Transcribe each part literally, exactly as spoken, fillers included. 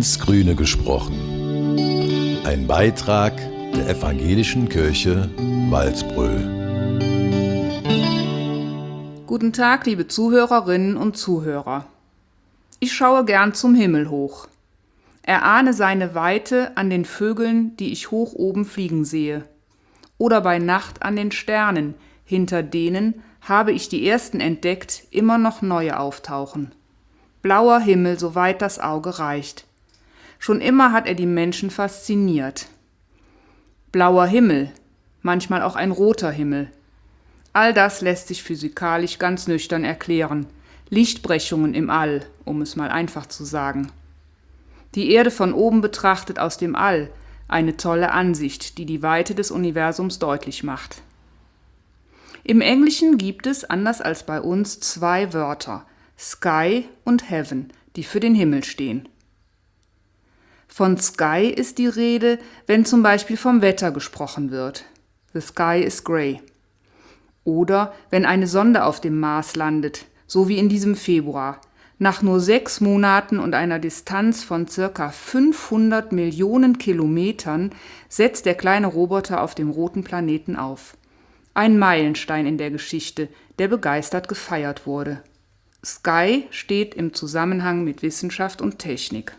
ins Grüne gesprochen. Ein Beitrag der Evangelischen Kirche Walsbröl. Guten Tag, liebe Zuhörerinnen und Zuhörer. Ich schaue gern zum Himmel hoch. Erahne seine Weite an den Vögeln, die ich hoch oben fliegen sehe. Oder bei Nacht an den Sternen, hinter denen, habe ich die ersten entdeckt, immer noch neue auftauchen. Blauer Himmel, soweit das Auge reicht. Schon immer hat er die Menschen fasziniert. Blauer Himmel, manchmal auch ein roter Himmel. All das lässt sich physikalisch ganz nüchtern erklären. Lichtbrechungen im All, um es mal einfach zu sagen. Die Erde von oben betrachtet aus dem All, eine tolle Ansicht, die die Weite des Universums deutlich macht. Im Englischen gibt es, anders als bei uns, zwei Wörter, Sky und Heaven, die für den Himmel stehen. Von Sky ist die Rede, wenn zum Beispiel vom Wetter gesprochen wird. The sky is grey. Oder wenn eine Sonde auf dem Mars landet, so wie in diesem Februar. Nach nur sechs Monaten und einer Distanz von circa fünfhundert Millionen Kilometern setzt der kleine Roboter auf dem roten Planeten auf. Ein Meilenstein in der Geschichte, der begeistert gefeiert wurde. Sky steht im Zusammenhang mit Wissenschaft und Technik.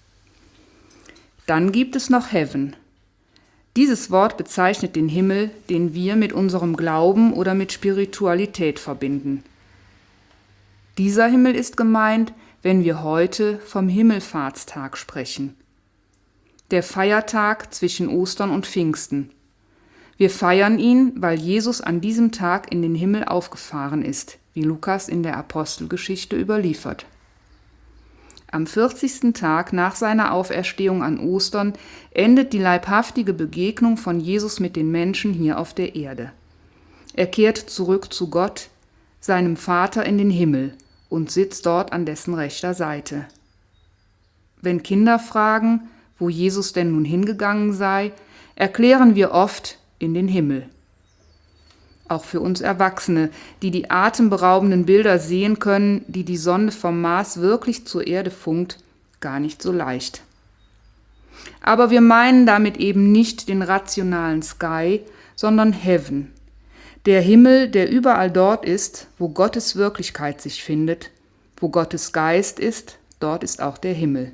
Dann gibt es noch Heaven. Dieses Wort bezeichnet den Himmel, den wir mit unserem Glauben oder mit Spiritualität verbinden. Dieser Himmel ist gemeint, wenn wir heute vom Himmelfahrtstag sprechen. Der Feiertag zwischen Ostern und Pfingsten. Wir feiern ihn, weil Jesus an diesem Tag in den Himmel aufgefahren ist, wie Lukas in der Apostelgeschichte überliefert. Am vierzigsten Tag nach seiner Auferstehung an Ostern endet die leibhaftige Begegnung von Jesus mit den Menschen hier auf der Erde. Er kehrt zurück zu Gott, seinem Vater in den Himmel, und sitzt dort an dessen rechter Seite. Wenn Kinder fragen, wo Jesus denn nun hingegangen sei, erklären wir oft in den Himmel. Auch für uns Erwachsene, die die atemberaubenden Bilder sehen können, die die Sonde vom Mars wirklich zur Erde funkt, gar nicht so leicht. Aber wir meinen damit eben nicht den rationalen Sky, sondern Heaven. Der Himmel, der überall dort ist, wo Gottes Wirklichkeit sich findet, wo Gottes Geist ist, dort ist auch der Himmel.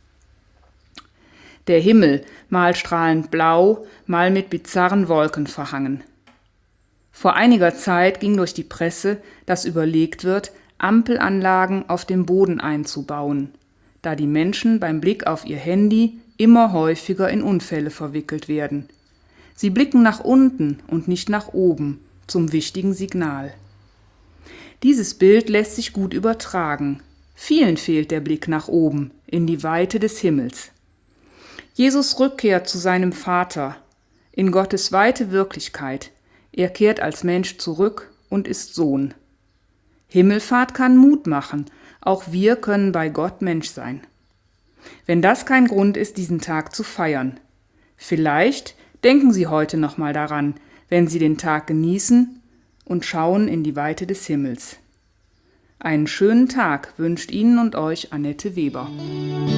Der Himmel, mal strahlend blau, mal mit bizarren Wolken verhangen. Vor einiger Zeit ging durch die Presse, dass überlegt wird, Ampelanlagen auf dem Boden einzubauen, da die Menschen beim Blick auf ihr Handy immer häufiger in Unfälle verwickelt werden. Sie blicken nach unten und nicht nach oben, zum wichtigen Signal. Dieses Bild lässt sich gut übertragen. Vielen fehlt der Blick nach oben, in die Weite des Himmels. Jesus Rückkehr zu seinem Vater, in Gottes weite Wirklichkeit. Er kehrt als Mensch zurück und ist Sohn. Himmelfahrt kann Mut machen, auch wir können bei Gott Mensch sein. Wenn das kein Grund ist, diesen Tag zu feiern. Vielleicht denken Sie heute noch mal daran, wenn Sie den Tag genießen und schauen in die Weite des Himmels. Einen schönen Tag wünscht Ihnen und euch Annette Weber.